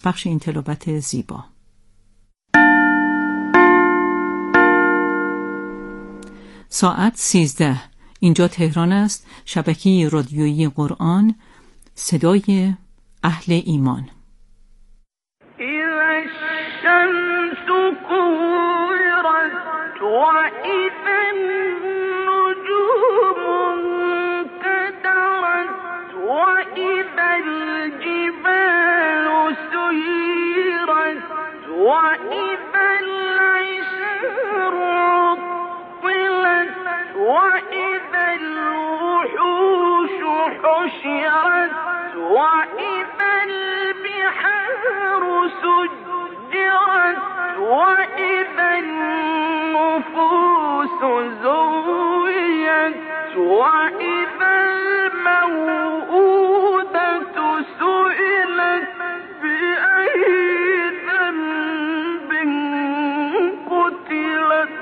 پخش این تلاوت زیبا. ساعت 13. اینجا تهران است. شبکه رادیویی قرآن، صدای اهل ایمان. وَإِذَا الْوُحُوشُ حُشِرَتْ وَإِذَا الْبِحَارُ سُجِّرَتْ وَإِذَا النُّفُوسُ زُوِّجَتْ وَإِذَا الْمَوْءُودَةُ سُئِلَتْ بِأَيِّ ذَنبٍ قُتِلَتْ.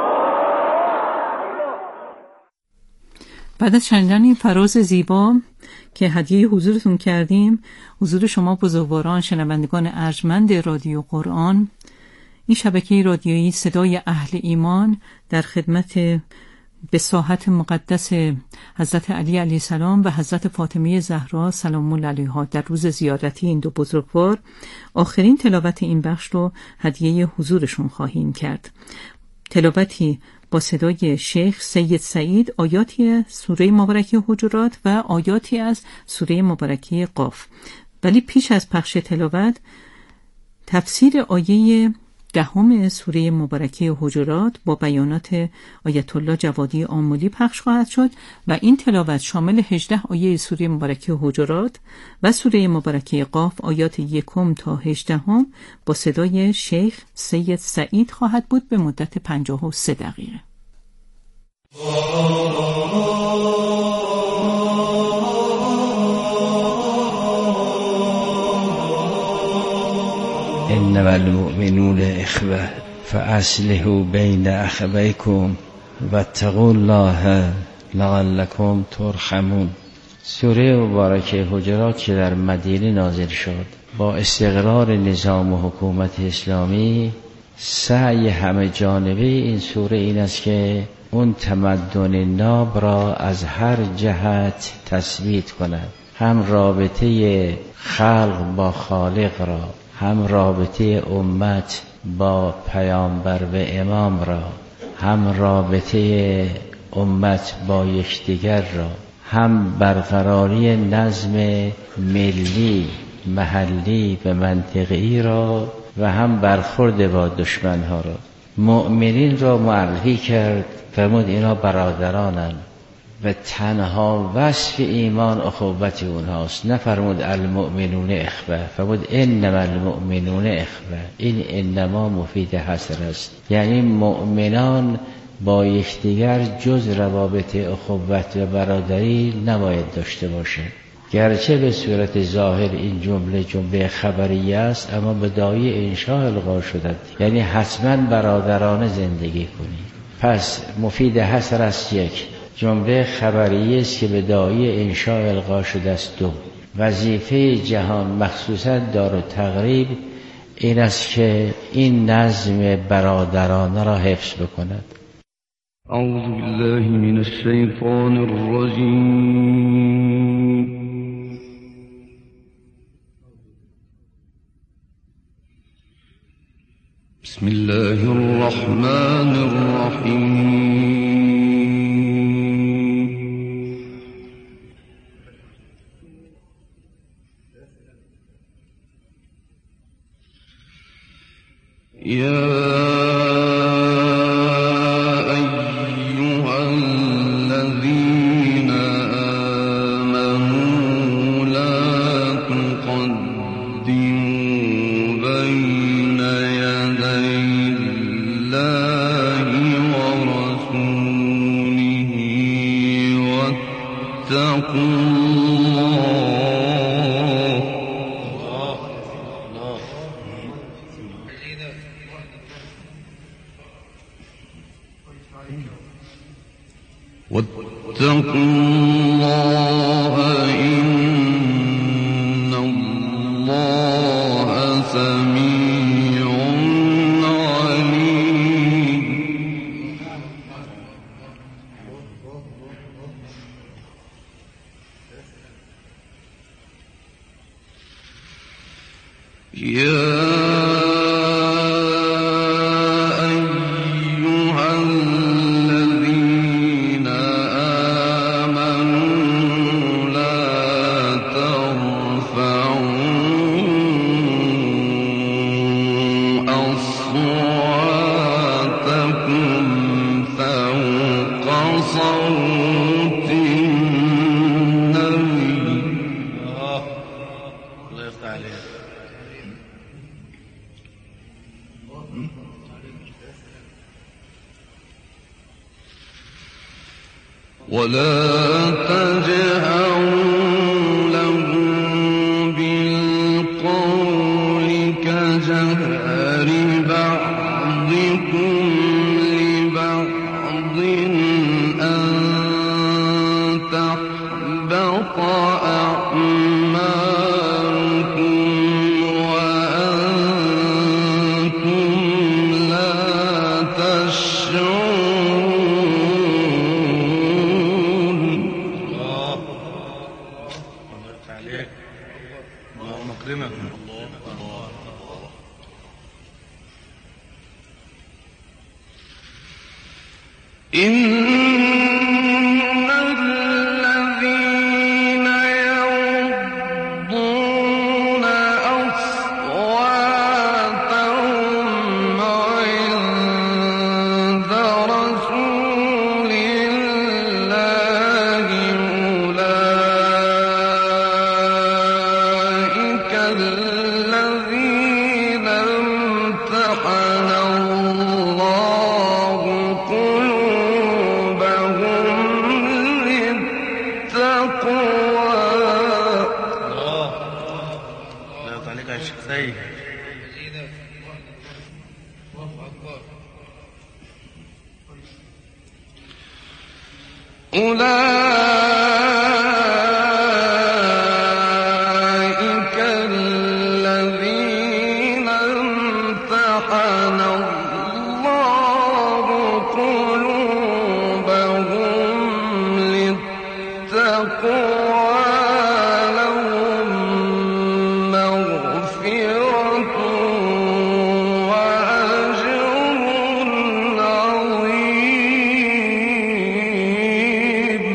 بعد از شنیدن این فراز زیبا که هدیه حضورتون کردیم، حضور شما بزرگواران شنوندگان ارجمند رادیو قرآن، این شبکه رادیویی صدای اهل ایمان در خدمت به ساحت مقدس حضرت علی علیه السلام و حضرت فاطمه زهرا سلام الله علیها در روز زیارتی این دو بزرگوار آخرین تلاوت این بخش رو هدیه حضورشون خواهیم کرد. تلاوتی با صدای شیخ سید سعید، آیاتی از سوره مبارکه حجرات و آیاتی از سوره مبارکه قاف. ولی پیش از پخش تلاوت، تفسیر آیه 10 سوره مبارکه حجرات با بیانات آیت الله جوادی آملی پخش خواهد شد و این تلاوت شامل 18 آیه سوره مبارکه حجرات و سوره مبارکه قاف آیات 1 تا 18 با صدای شیخ سید سعید خواهد بود به مدت 53 دقیقه. انما المؤمنون اخوه فاصلحوا بین اخویکم واتقوا الله لعلکم ترحمون. سوره مبارکه حجرات که در مدینه نازل شد، با استقرار نظام و حکومت اسلامی، سعی همه جانبه این سوره این است که اون تمدن ناب را از هر جهت تثبیت کند، هم رابطه خلق با خالق را، هم رابطه امت با پیامبر و امام را، هم رابطه امت با یکدیگر را، هم برقراری نظم ملی، محلی و منطقه‌ای را و هم برخورد با دشمنها را. مؤمنین را معرفی کرد، فرمود اینا برادرانند و تنها وصف ایمان اخوت اونهاست. نفرمود المؤمنون اخوه، فرمود انما المؤمنون اخوه. این انما مفید حصر است، یعنی مؤمنان با یکدیگر جز روابط اخوت و برادری نباید داشته باشند. گرچه به صورت ظاهر این جمله خبریه است، اما به داعی انشاء القا شده، یعنی حتما برادرانه زندگی کنید. پس مفید حصر است. یک، جمله خبریه است که به داعی انشاء القا شده است. دو، وظیفه جهان مخصوصا دار التقریب این است که این نظم برادرانه را حفظ بکند. اعوذ بالله من الشیطان الرجیم. بسم الله الرحمن الرحیم. یا واتقوا الله إن الله يا أيها الذين آمنوا لا ترفعوا أصواتكم فوق صوت النبي. الله يفتح عليك. ولا تجهروا له بالقول كجهر بعضكم لبعض أن تحبط أعمالكم وأنتم لا تشعرون. الله عليك. اللهم اكرمك. إن الذين يغضون أصواتهم عند رسول الله أولئك الذين امتحن الله قلوبهم للتقوى. لا تعليق يا شيخ سيد. أولئك الذين امتحن الله قلوبهم للتقوى لهم مغفرة وأجر عظيم.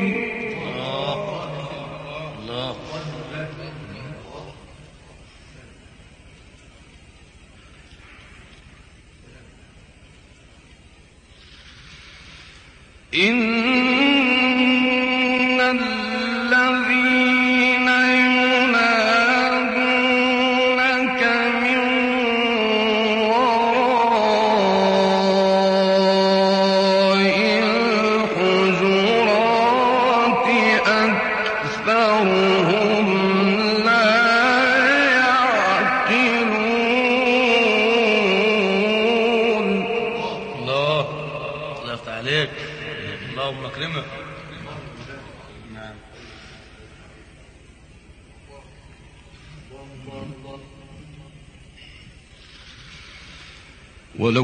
الله. إن الذين ينادونك من وراء الحجرات أكثرهم لا يعقلون. الله. الله يفتح عليك. اللهم اكرمك. نعم. ولو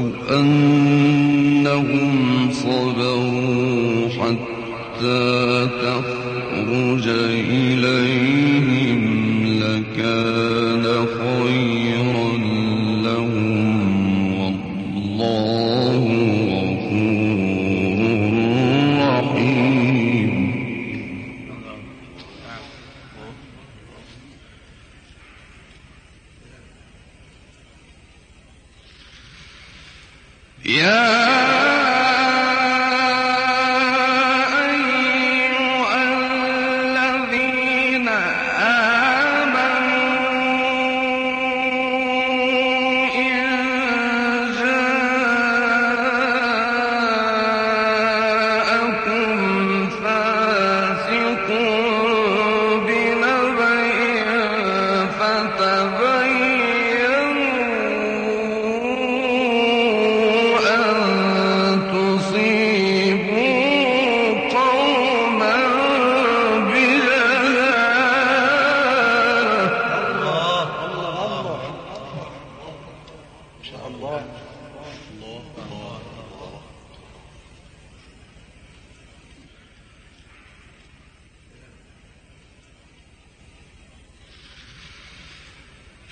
أنهم صبروا حتى تخرج إليهم لكان خيرا لهم والله غفور رحيم. يا أيها الذين آمنوا إن جاءكم فاسق بنبأ فتبينوا أن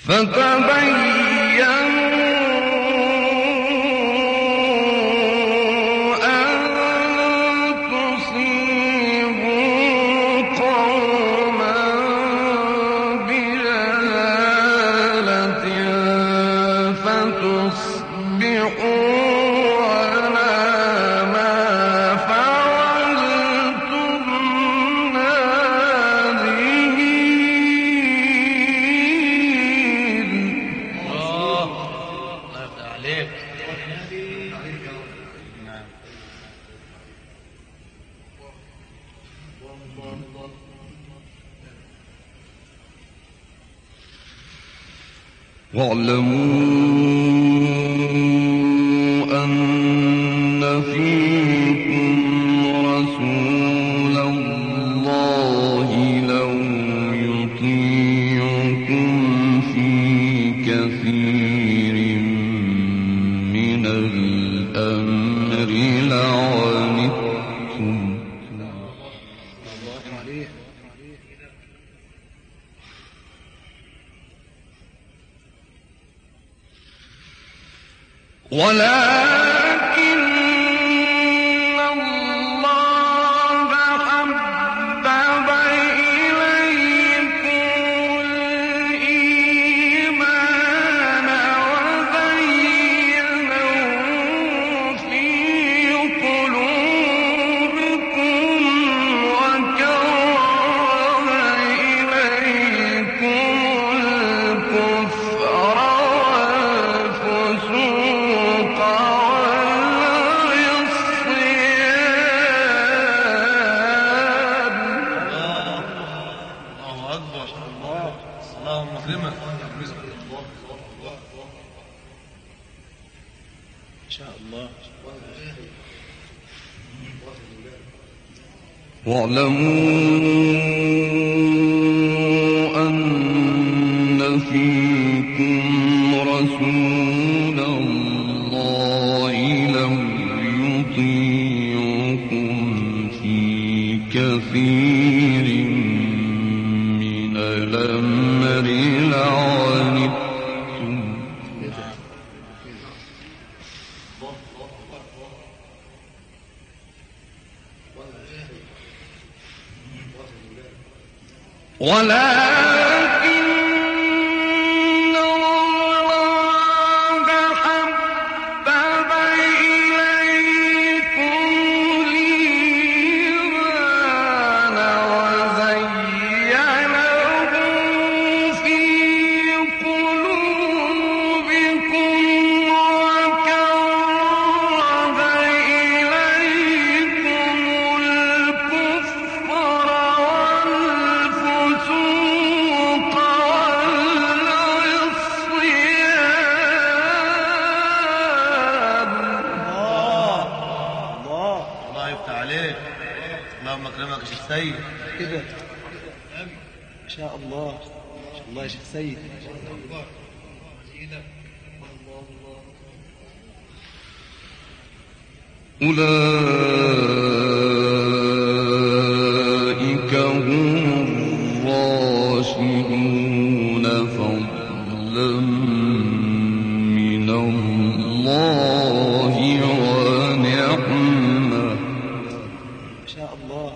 واعلموا أن فيكم رسول الله لو يطيعكم في كثير من الأمر لعنتم ولكن الله حبب إليكم الإيمان وزينه في قلوبكم وكره إليكم الكفر والفسوق واعلموا أن فيكم رسول الله لو يطيعكم في كثير من الأمر لعنتم ولكن الله حبب إليكم الإيمان وزينه في قلوبكم وكره إليكم الكفر والفسوق والعصيان. الله يفتح عليك. اللهم اكرمك يا شيخ سيد كده ما شاء الله ما شاء الله يا شيخ سيد. أولئك هم الراشدون فضلا من الله ونعمة. ما شاء الله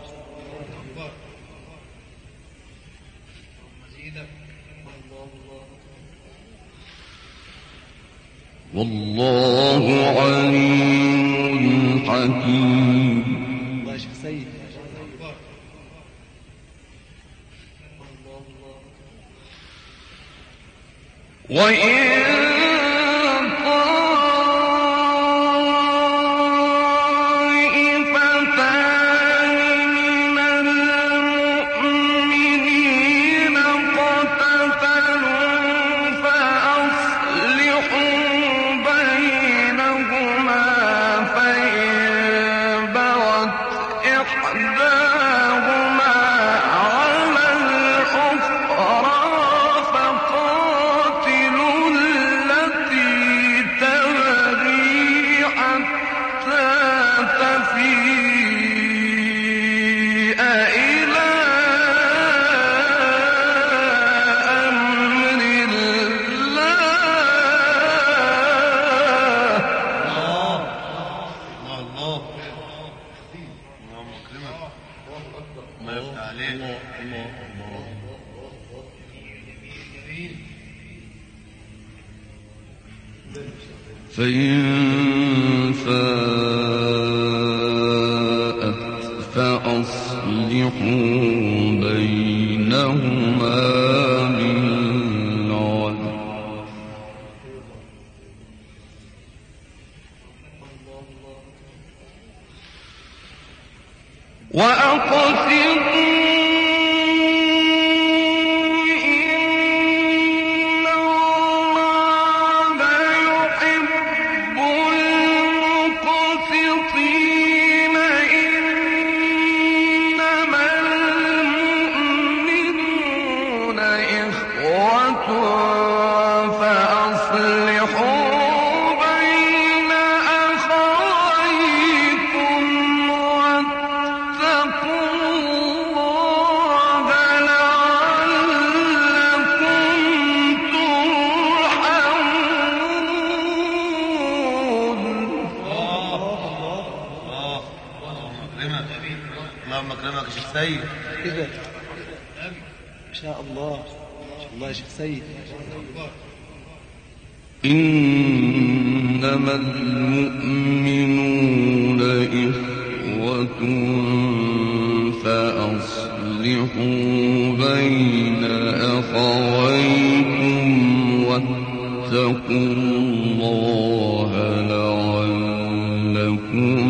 والله عليم حكيم. الله يا شيخ سيد. وإن طائفتان من المؤمنين اقتتلوا فأصلحوا بينهما فإن بغت إحداهما على الأخرى فقاتلوا التي تبغي حتى تفيء إلى أمر الله فإن فاءت فأصلحوا بينهما بالعدل وأقسطوا اللهم اكرمك يا شيخ سيد كده ما شاء الله ما شاء الله يا شيخ سيد. إنما المؤمنون إخوة فأصلحوا بين أخويكم واتقوا الله لعلكم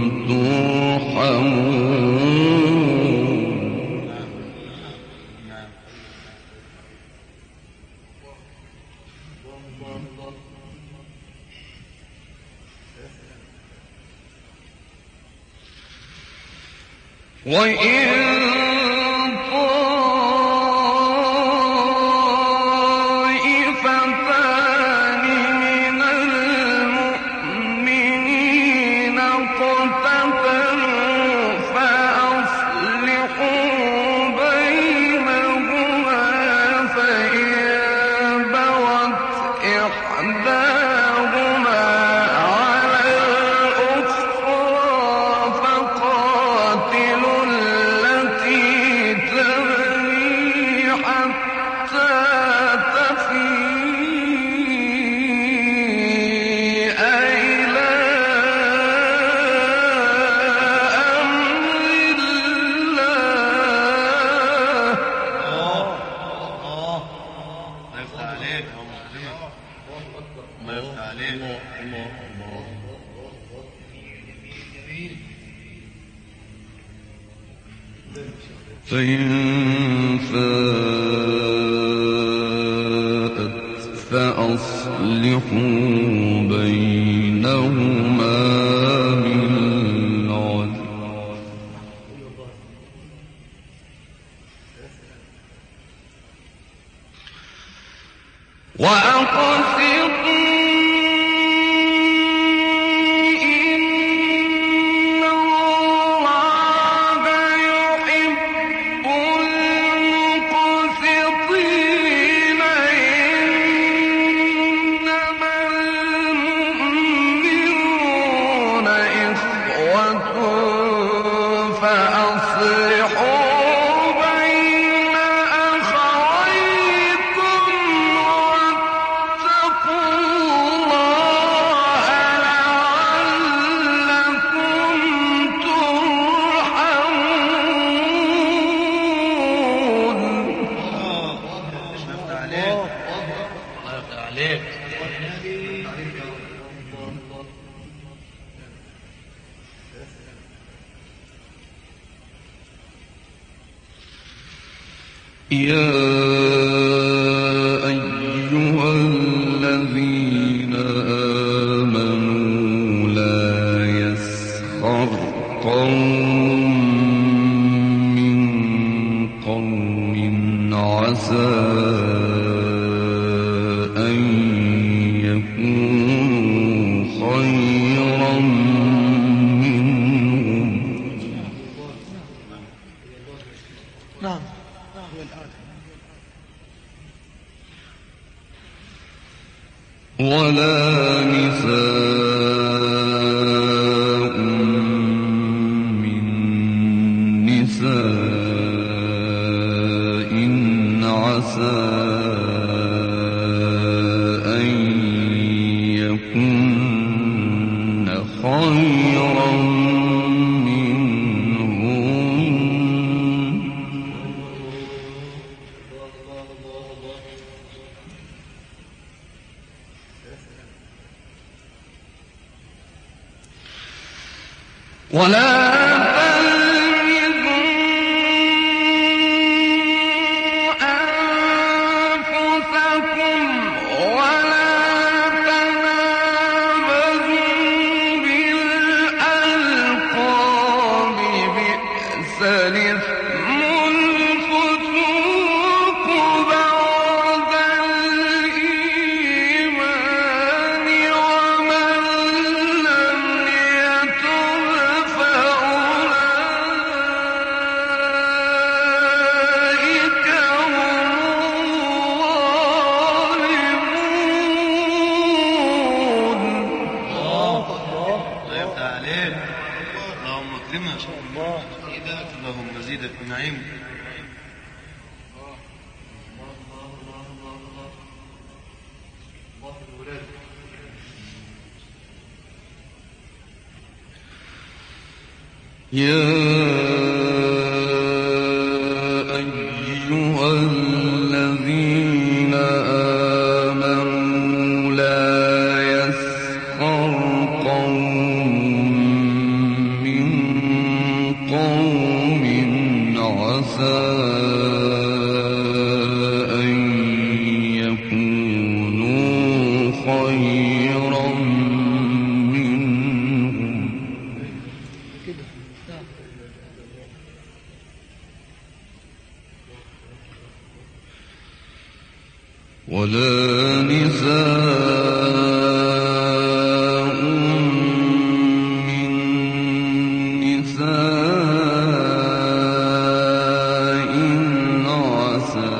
ترحمون. وإن طائفتان من المؤمنين اقتتلوا فأصلحوا بينهما فإن بغت إحداهما على الأخرى فقاتلوا التي تبغي حتى تفيء إلى أمر الله. ما يفتح عليك ما يفتح عليك. فإن فاءت فأصلحوا بينهما بالعدل وأقسطوا إن الله يحب المقسطين. إنما المؤمنون إخوة فأصلحوا بين أخويكم واتقوا الله لعلكم ترحمون. ما يفتح عليك ما يفتح عليك. يا أيها الذين آمنوا لا يسخر قوم من قوم عسى أن يكونوا خيرا منهم. نعم هو الآن. ولا نساء من نساء عسى أن ولا اللهم زيدك من نعيم. يا أيها الذين آمنوا لا يسخر قوم من قوم عسى أن يكونوا خيرا منهم ولا نساء من نساء عسى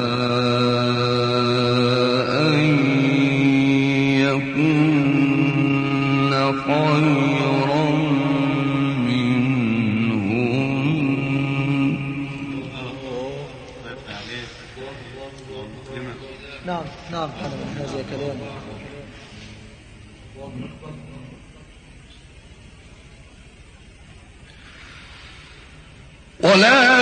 أن يكن خيرا نعم نعم هذا كلام. ولا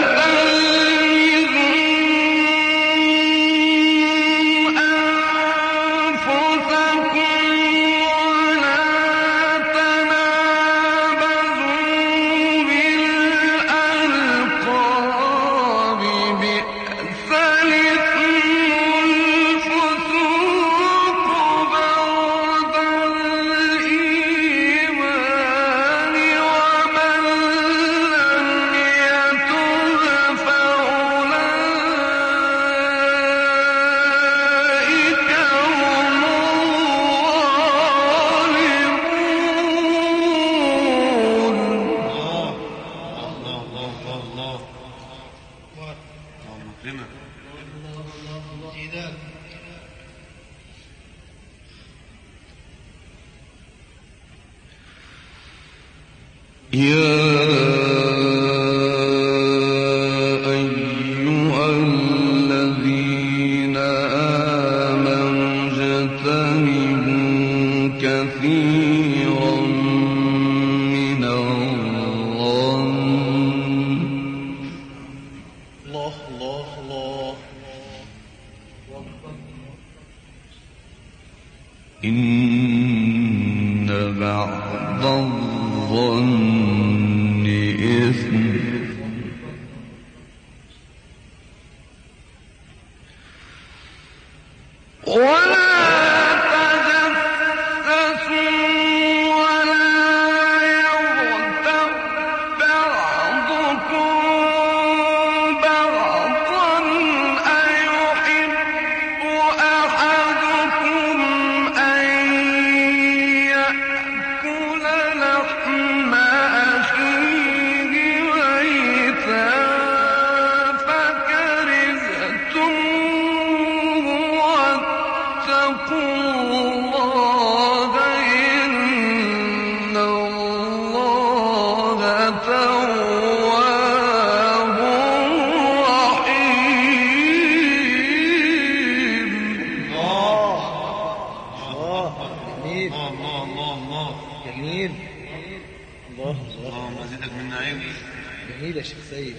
أيها الذين آمنوا اجتنبوا كثيرا من الظن الله الله الله إن بعض الظن إثم جميل. الله اللهم زدك من نعيم. جميل يا شيخ سيد.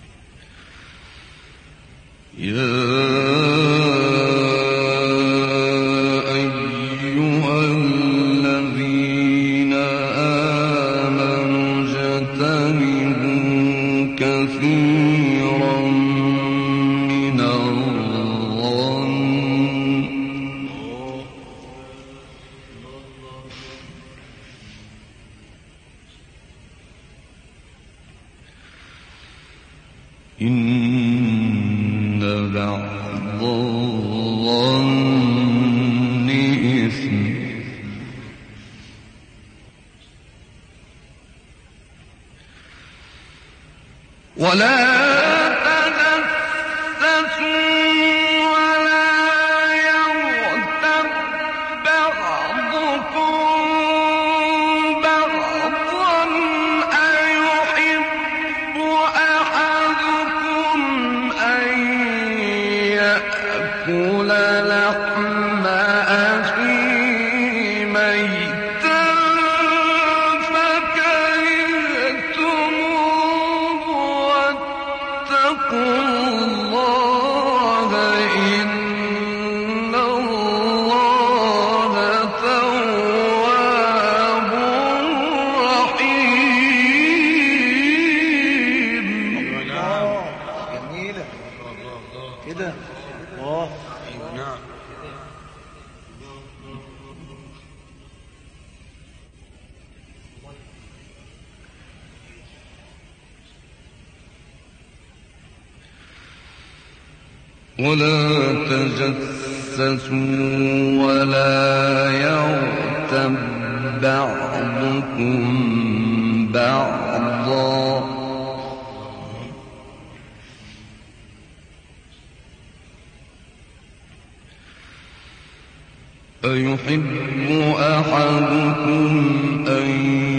يا إن بعض الظن إثم ولا ولا تجسسوا ولا يغتب بعضكم بعضا أيحب أحدكم أن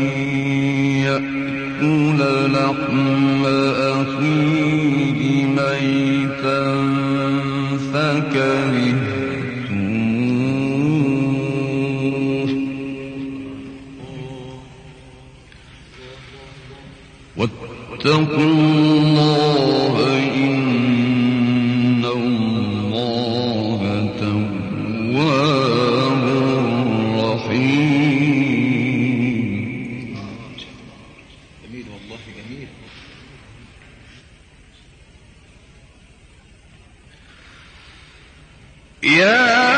يأكل لحم أخيه ميتا فكرهتموه واتقوا الله إن الله تواب رحيم. جميل والله جميل. يا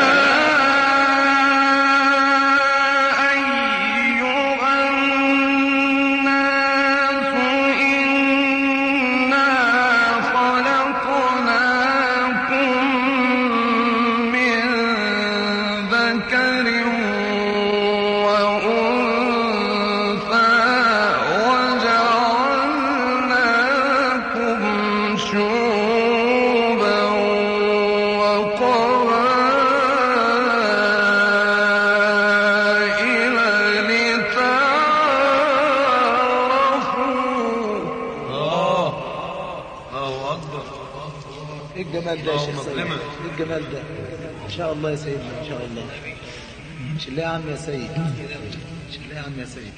الجمال ده يا شيخ سيد، الجمال ده ان شاء الله يا سيدنا، ان شاء الله. شلي يا عم يا سيد، شلي يا عم يا سيد.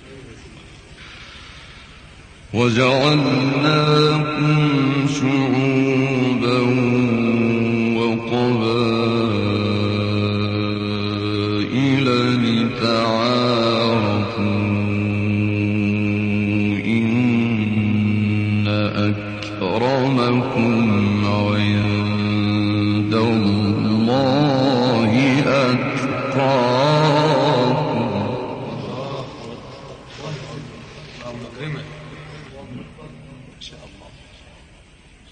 وجعلناكم شعوبا وقبائل لتعارفوا إن أكرمكم عند الله أتقاكم